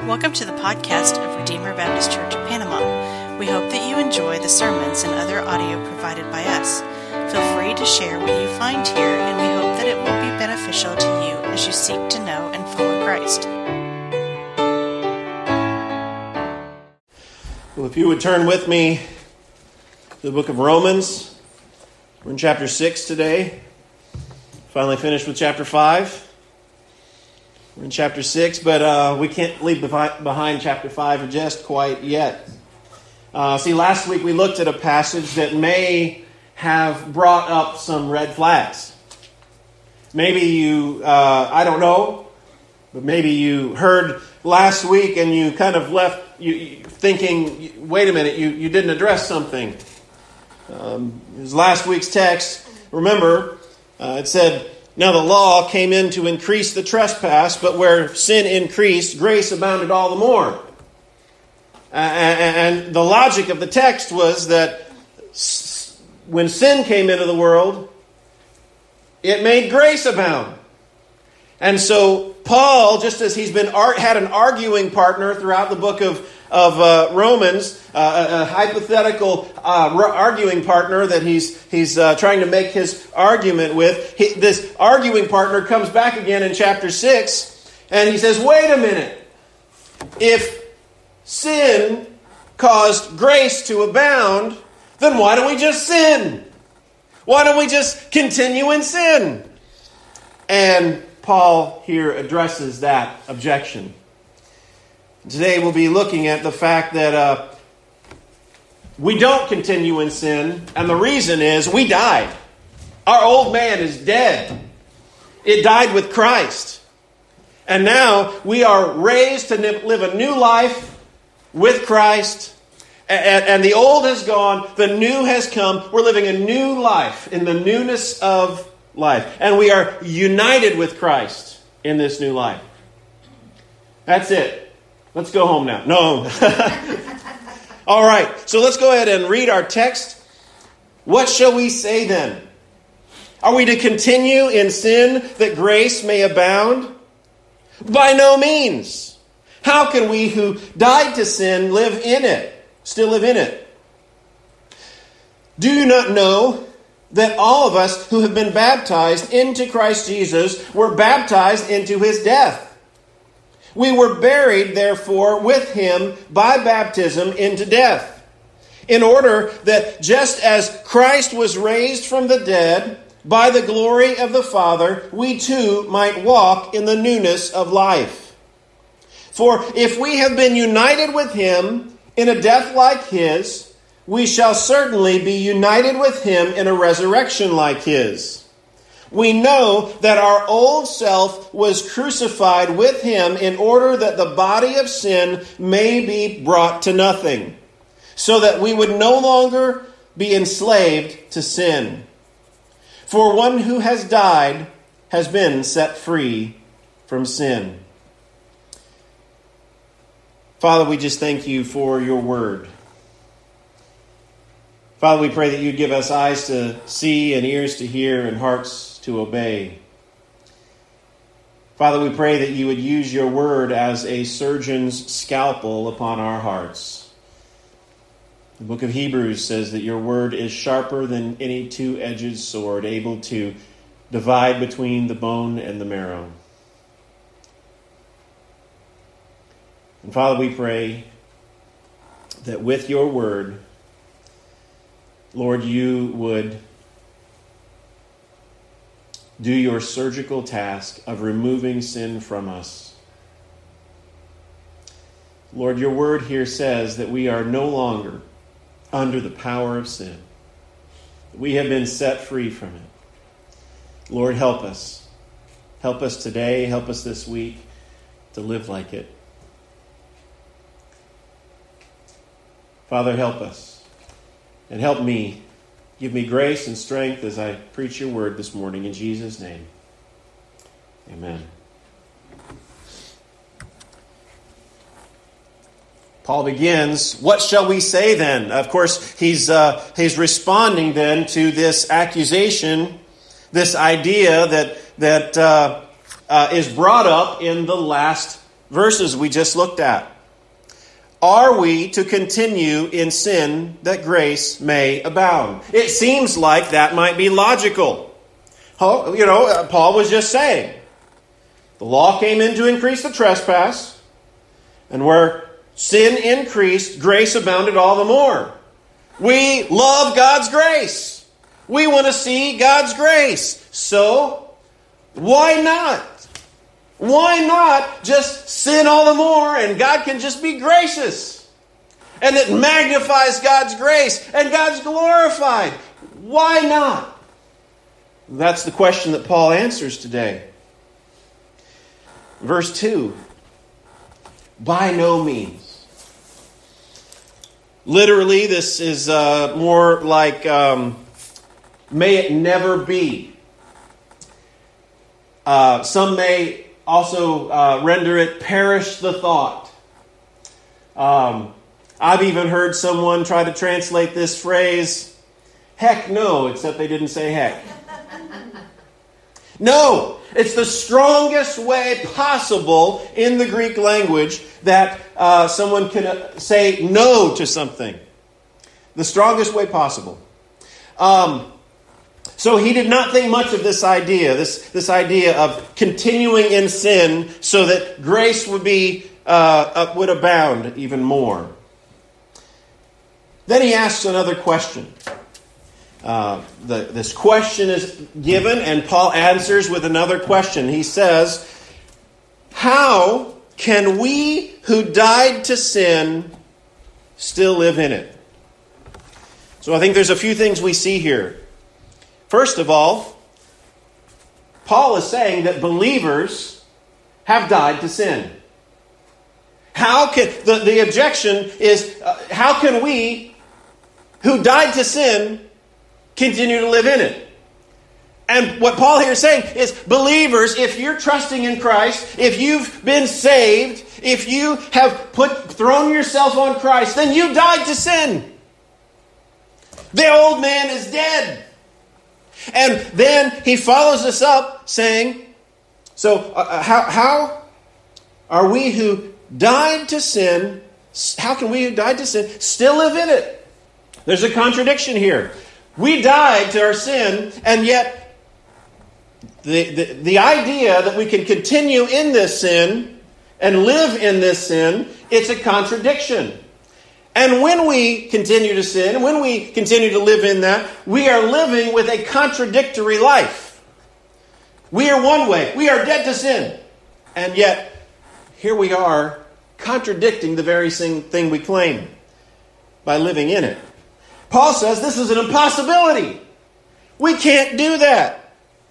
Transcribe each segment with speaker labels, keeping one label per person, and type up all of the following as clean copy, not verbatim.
Speaker 1: Welcome to the podcast of Redeemer Baptist Church of Panama. We hope that you enjoy the sermons and other audio provided by us. Feel free to share what you find here, and we hope that it will be beneficial to you as you seek to know and follow Christ.
Speaker 2: Well, if you would turn with me to the book of Romans. We're in chapter 6 today. Finally finished with chapter 5. We're in chapter 6, but we can't leave behind chapter 5 just quite yet. Last week we looked at a passage that may have brought up some red flags. Maybe you, I don't know, but maybe you heard last week and you kind of left you thinking, wait a minute, you didn't address something. It was last week's text. Remember, it said, "Now the law came in to increase the trespass, but where sin increased, grace abounded all the more." And the logic of the text was that when sin came into the world, it made grace abound. And so Paul, just as he's had an arguing partner throughout the book of Romans, a hypothetical arguing partner that he's trying to make his argument with. This arguing partner comes back again in chapter 6, and he says, wait a minute. If sin caused grace to abound, then why don't we just sin? Why don't we just continue in sin? And Paul here addresses that objection. Today we'll be looking at the fact that we don't continue in sin, and the reason is we died. Our old man is dead. It died with Christ. And now we are raised to live a new life with Christ, and the old has gone, the new has come. We're living a new life in the newness of life, and we are united with Christ in this new life. That's it. Let's go home now. No. All right. So let's go ahead and read our text. What shall we say then? Are we to continue in sin that grace may abound? By no means. How can we who died to sin still live in it? Do you not know that all of us who have been baptized into Christ Jesus were baptized into his death? We were buried, therefore, with him by baptism into death, in order that just as Christ was raised from the dead by the glory of the Father, we too might walk in the newness of life. For if we have been united with him in a death like his, we shall certainly be united with him in a resurrection like his. We know that our old self was crucified with him in order that the body of sin may be brought to nothing, so that we would no longer be enslaved to sin. For one who has died has been set free from sin. Father, we just thank you for your word. Father, we pray that you'd give us eyes to see and ears to hear and hearts to obey. Father, we pray that you would use your word as a surgeon's scalpel upon our hearts. The book of Hebrews says that your word is sharper than any two-edged sword, able to divide between the bone and the marrow. And Father, we pray that with your word, Lord, you would do your surgical task of removing sin from us. Lord, your word here says that we are no longer under the power of sin. We have been set free from it. Lord, help us. Help us today, help us this week to live like it. Father, help us. And help me. Give me grace and strength as I preach your word this morning in Jesus' name. Amen. Paul begins, what shall we say then? Of course, he's responding then to this accusation, this idea that is brought up in the last verses we just looked at. Are we to continue in sin that grace may abound? It seems like that might be logical. Paul was just saying, the law came in to increase the trespass, and where sin increased, grace abounded all the more. We love God's grace. We want to see God's grace. So, why not? Why not just sin all the more and God can just be gracious? And it magnifies God's grace and God's glorified. Why not? That's the question that Paul answers today. Verse 2. By no means. Literally, this is more like, may it never be. Some may also render it, perish the thought. I've even heard someone try to translate this phrase, heck no, except they didn't say heck. No, it's the strongest way possible in the Greek language that someone can say no to something. The strongest way possible. So he did not think much of this idea, this idea of continuing in sin so that grace would abound even more. Then he asks another question. This question is given, and Paul answers with another question. He says, how can we who died to sin still live in it? So I think there's a few things we see here. First of all, Paul is saying that believers have died to sin. How can the objection is, how can we who died to sin continue to live in it? And what Paul here is saying is, believers, if you're trusting in Christ, if you've been saved, if you have thrown yourself on Christ, then you died to sin. The old man is dead. And then he follows this up saying, so how are we who died to sin, how can we who died to sin still live in it? There's a contradiction here. We died to our sin, and yet the idea that we can continue in this sin and live in this sin, it's a contradiction. And when we continue to sin, when we continue to live in that, we are living with a contradictory life. We are one way. We are dead to sin. And yet, here we are contradicting the very thing we claim by living in it. Paul says this is an impossibility. We can't do that.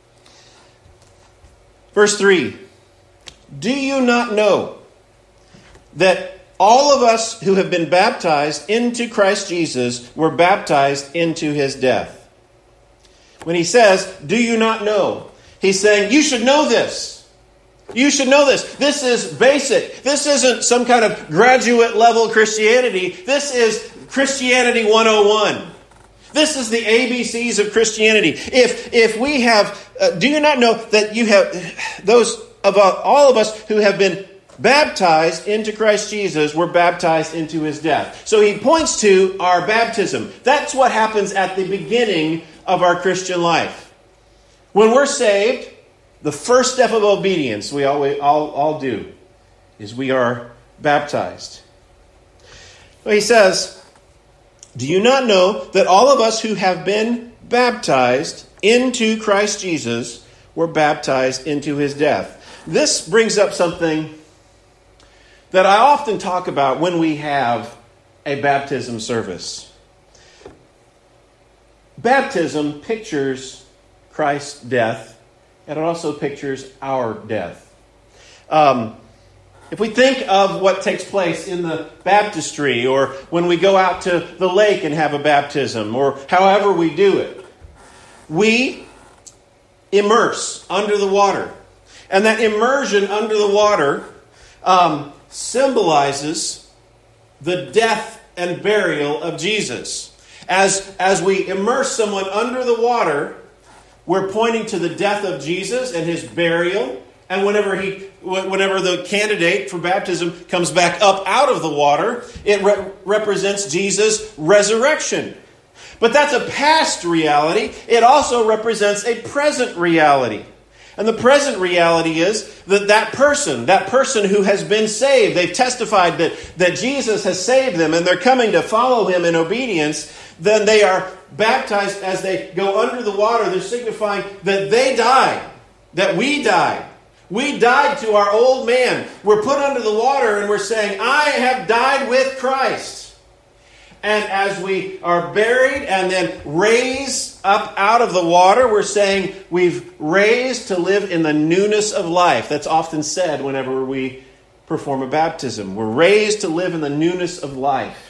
Speaker 2: Verse 3. Do you not know that all of us who have been baptized into Christ Jesus were baptized into his death? When he says, do you not know? He's saying, you should know this. You should know this. This is basic. This isn't some kind of graduate level Christianity. This is Christianity 101. This is the ABCs of Christianity. If we have, do you not know that you have, all of us who have been baptized into Christ Jesus were baptized into his death. So he points to our baptism. That's what happens at the beginning of our Christian life. When we're saved, the first step of obedience we all do is we are baptized. Well, he says, do you not know that all of us who have been baptized into Christ Jesus were baptized into his death? This brings up something that I often talk about when we have a baptism service. Baptism pictures Christ's death, and it also pictures our death. If we think of what takes place in the baptistry, or when we go out to the lake and have a baptism, or however we do it, we immerse under the water. And that immersion under the water symbolizes the death and burial of Jesus. As we immerse someone under the water, we're pointing to the death of Jesus and his burial And whenever the candidate for baptism comes back up out of the water, it represents Jesus' resurrection. But that's a past reality. It also represents a present reality. And the present reality is that person who has been saved, they've testified that Jesus has saved them and they're coming to follow him in obedience, then they are baptized as they go under the water. They're signifying that they died, that we died. We died to our old man. We're put under the water and we're saying, I have died with Christ. And as we are buried and then raised up out of the water, we're saying we've raised to live in the newness of life. That's often said whenever we perform a baptism. We're raised to live in the newness of life.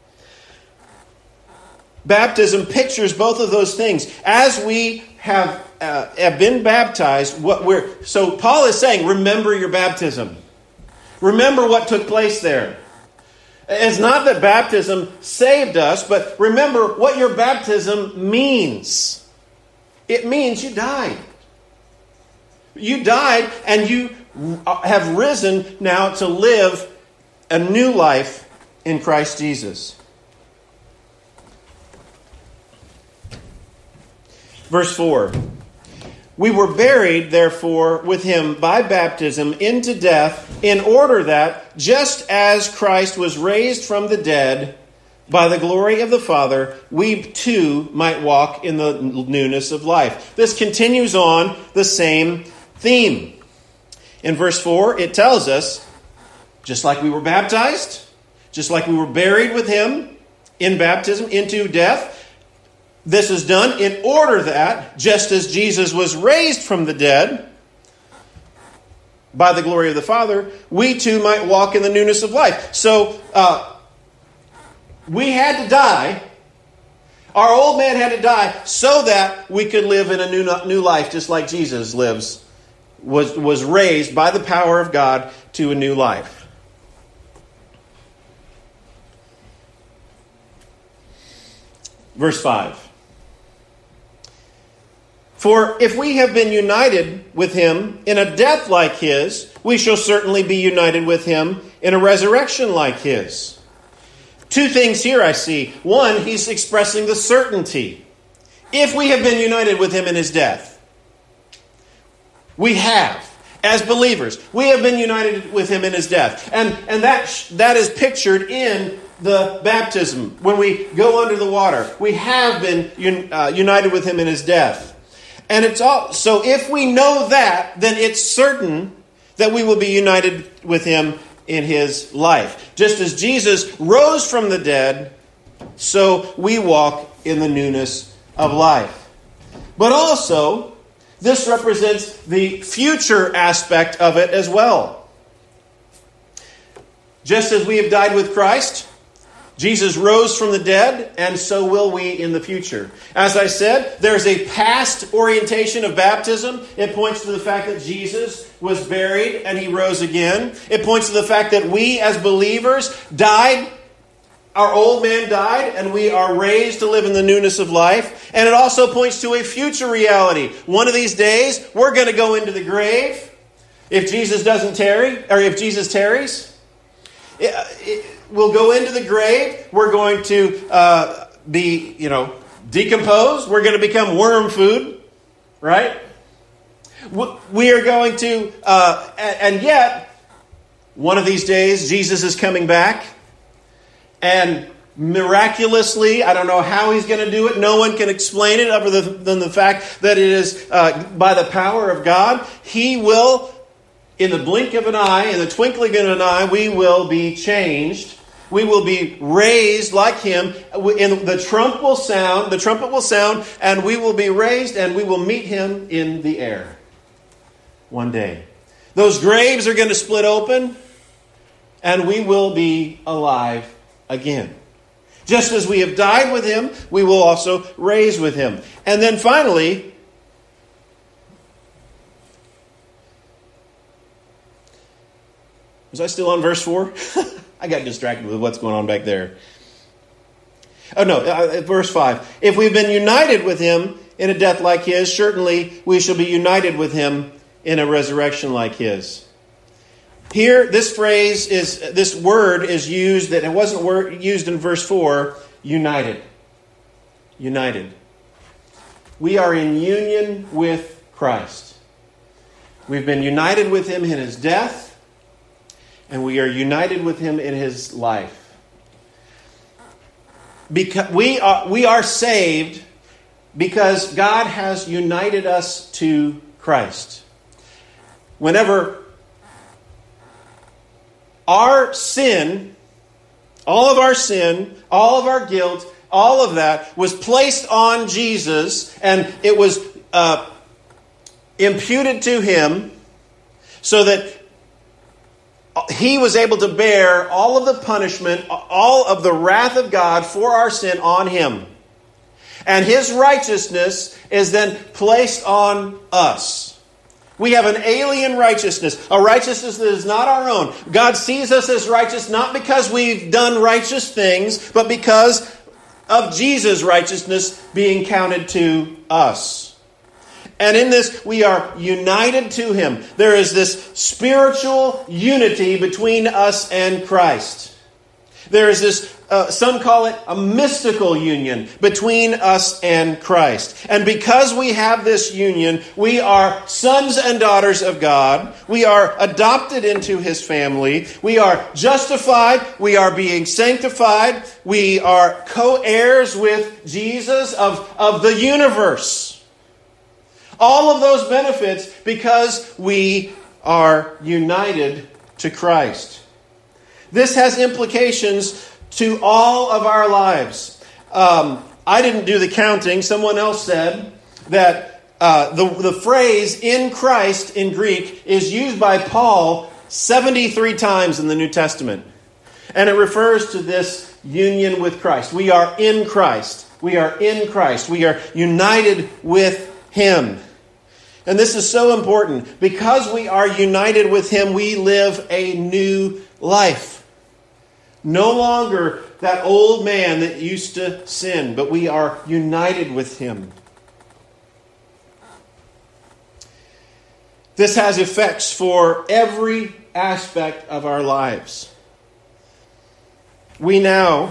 Speaker 2: Baptism pictures both of those things. As we have been baptized, so Paul is saying, remember your baptism. Remember what took place there. It's not that baptism saved us, but remember what your baptism means. It means you died. You died and you have risen now to live a new life in Christ Jesus. Verse 4. We were buried, therefore, with him by baptism into death, in order that, just as Christ was raised from the dead by the glory of the Father, we too might walk in the newness of life. This continues on the same theme. In verse 4, it tells us, just like we were baptized, just like we were buried with him in baptism into death, this is done in order that, just as Jesus was raised from the dead by the glory of the Father, we too might walk in the newness of life. So, we had to die. Our old man had to die so that we could live in a new life, just like Jesus was raised by the power of God to a new life. Verse 5. For if we have been united with him in a death like his, we shall certainly be united with him in a resurrection like his. Two things here I see. One, he's expressing the certainty. If we have been united with him in his death, we have. As believers, we have been united with him in his death. And that is pictured in the baptism. When we go under the water, we have been united with him in his death. And so if we know that, then it's certain that we will be united with him in his life. Just as Jesus rose from the dead, so we walk in the newness of life. But also, this represents the future aspect of it as well. Just as we have died with Christ, Jesus rose from the dead, and so will we in the future. As I said, there's a past orientation of baptism. It points to the fact that Jesus was buried and he rose again. It points to the fact that we as believers died. Our old man died, and we are raised to live in the newness of life. And it also points to a future reality. One of these days, we're going to go into the grave. If Jesus doesn't tarry, or if Jesus tarries, we'll go into the grave. We're going to be, decomposed. We're going to become worm food, right? We are going to, and yet, one of these days, Jesus is coming back. And miraculously, I don't know how he's going to do it. No one can explain it other than the fact that it is by the power of God. He will, in the blink of an eye, in the twinkling of an eye, we will be changed. We will be raised like him. And the trumpet will sound, and we will be raised, and we will meet him in the air one day. Those graves are going to split open, and we will be alive again. Just as we have died with him, we will also raise with him. And then finally, was I still on verse 4? I got distracted with what's going on back there. Oh no, verse 5. If we've been united with him in a death like his, certainly we shall be united with him in a resurrection like his. Here, this word is used, that it wasn't used in verse 4, united. United. We are in union with Christ. We've been united with him in his death, and we are united with him in his life. Because we are saved because God has united us to Christ. Whenever our sin, all of our guilt, all of that was placed on Jesus, and it was imputed to him so that he was able to bear all of the punishment, all of the wrath of God for our sin on him. And his righteousness is then placed on us. We have an alien righteousness, a righteousness that is not our own. God sees us as righteous not because we've done righteous things, but because of Jesus' righteousness being counted to us. And in this, we are united to him. There is this spiritual unity between us and Christ. There is this, some call it a mystical union between us and Christ. And because we have this union, we are sons and daughters of God. We are adopted into his family. We are justified. We are being sanctified. We are co-heirs with Jesus of the universe. All of those benefits because we are united to Christ. This has implications to all of our lives. I didn't do the counting. Someone else said that the phrase "in Christ" in Greek is used by Paul 73 times in the New Testament. And it refers to this union with Christ. We are in Christ. We are in Christ. We are united with him. And this is so important. Because we are united with him, we live a new life. No longer that old man that used to sin, but we are united with him. This has effects for every aspect of our lives. We now,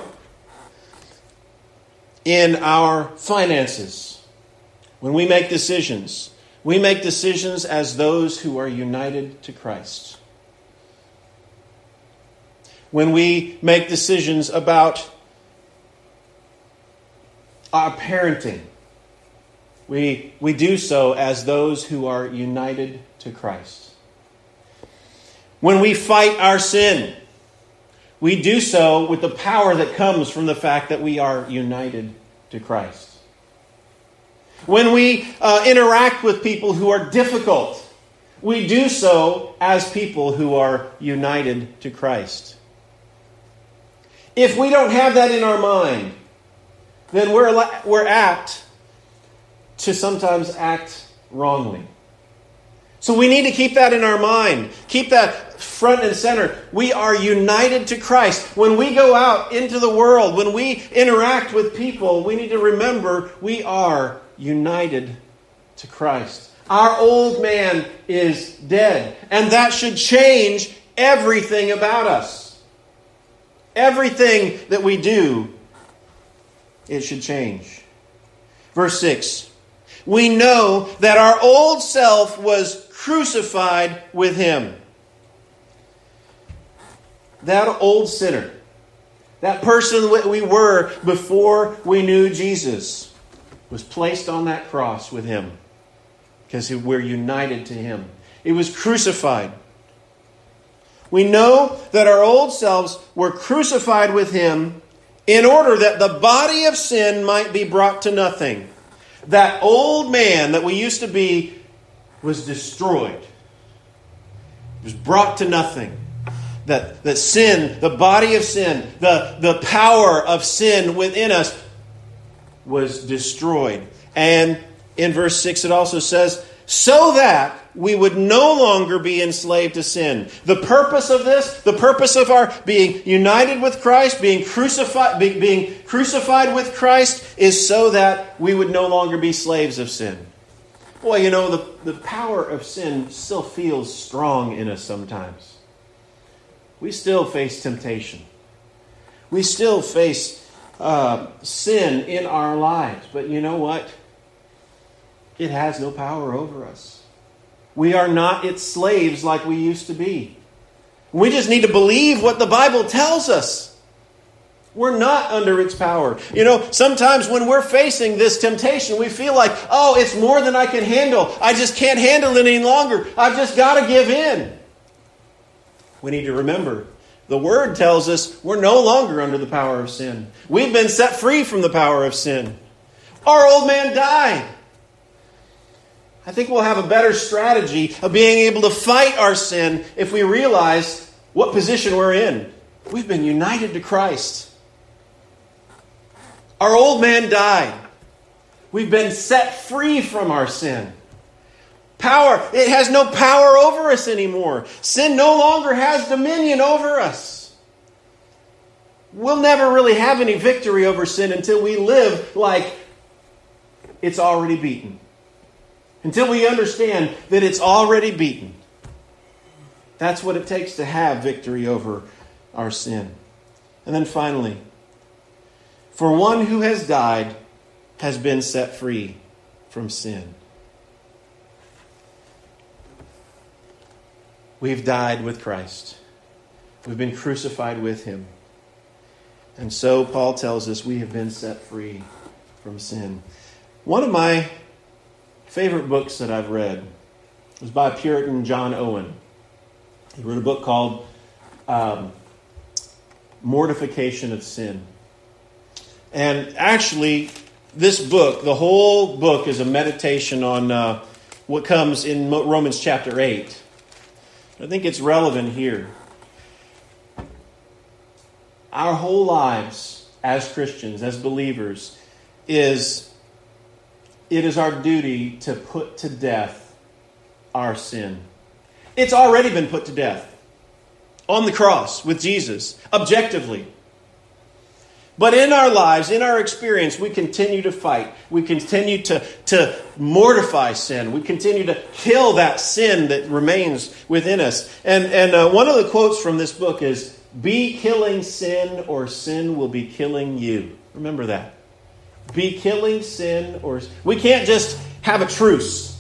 Speaker 2: in our finances, when we make decisions as those who are united to Christ. When we make decisions about our parenting, we do so as those who are united to Christ. When we fight our sin, we do so with the power that comes from the fact that we are united to Christ. When we interact with people who are difficult, we do so as people who are united to Christ. If we don't have that in our mind, then we're apt to sometimes act wrongly. So we need to keep that in our mind. Keep that front and center. We are united to Christ. When we go out into the world, when we interact with people, we need to remember we are united to Christ. Our old man is dead. And that should change everything about us. Everything that we do, it should change. Verse 6. We know that our old self was crucified with him. That old sinner, that person that we were before we knew Jesus, was placed on that cross with him because we're united to him. It was crucified. We know that our old selves were crucified with him in order that the body of sin might be brought to nothing. That old man that we used to be was destroyed. It was brought to nothing. That sin, the body of sin, the power of sin within us was destroyed. And in verse 6 it also says, so that we would no longer be enslaved to sin. The purpose of this, the purpose of our being united with Christ, being crucified with Christ, is so that we would no longer be slaves of sin. Boy, you know, the power of sin still feels strong in us sometimes. We still face temptation. We still face sin in our lives. But you know what? It has no power over us. We are not its slaves like we used to be. We just need to believe what the Bible tells us. We're not under its power. You know, sometimes when we're facing this temptation, we feel like, oh, it's more than I can handle. I just can't handle it any longer. I've just got to give in. We need to remember, the Word tells us we're no longer under the power of sin. We've been set free from the power of sin. Our old man died. I think we'll have a better strategy of being able to fight our sin if we realize what position we're in. We've been united to Christ. Our old man died. We've been set free from our sin. Power, it has no power over us anymore. Sin no longer has dominion over us. We'll never really have any victory over sin until we live like it's already beaten. Until we understand that it's already beaten. That's what it takes to have victory over our sin. And then finally, for one who has died has been set free from sin. We've died with Christ. We've been crucified with Him. And so Paul tells us we have been set free from sin. One of my favorite books that I've read was by Puritan John Owen. He wrote a book called Mortification of Sin. And actually, this book, the whole book, is a meditation on what comes in Romans chapter 8. I think it's relevant here. Our whole lives as Christians, as believers, it is our duty to put to death our sin. It's already been put to death on the cross with Jesus, objectively. But in our lives, in our experience, we continue to fight. We continue to mortify sin. We continue to kill that sin that remains within us. And one of the quotes from this book is, "Be killing sin or sin will be killing you." Remember that. Be killing sin or... We can't just have a truce.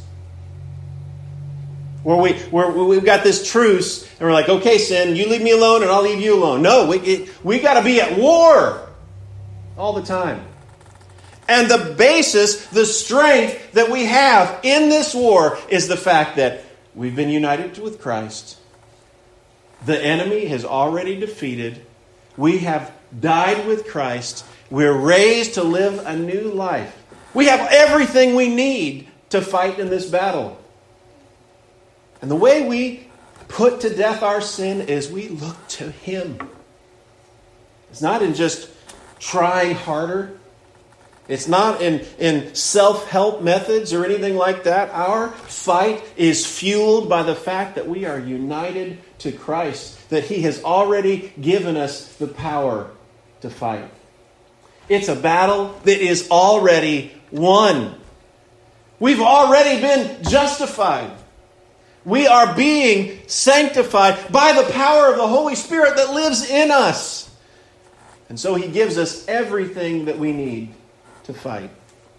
Speaker 2: Where we've got this truce and we're like, okay, sin, you leave me alone and I'll leave you alone. No, we got to be at war all the time. And the basis, the strength that we have in this war is the fact that we've been united with Christ. The enemy has already defeated. We have died with Christ. We're raised to live a new life. We have everything we need to fight in this battle. And the way we put to death our sin is we look to Him. It's not in just trying harder. It's not in self-help methods or anything like that. Our fight is fueled by the fact that we are united to Christ, that He has already given us the power to fight. It's a battle that is already won. We've already been justified. We are being sanctified by the power of the Holy Spirit that lives in us. And so He gives us everything that we need to fight.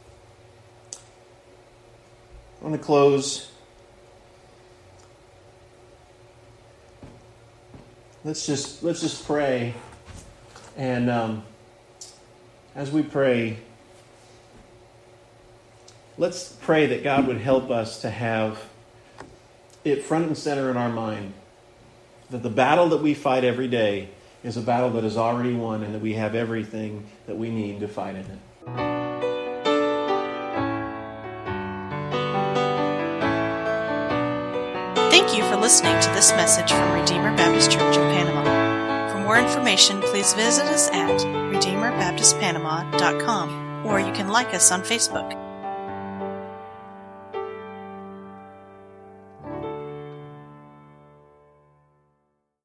Speaker 2: I want to close. Let's just pray. And as we pray, let's pray that God would help us to have it front and center in our mind. That the battle that we fight every day is a battle that is already won and that we have everything that we need to fight in it.
Speaker 1: Thank you for listening to this message from Redeemer Baptist Church in Panama. For more information, please visit us at RedeemerBaptistPanama.com, or you can like us on Facebook.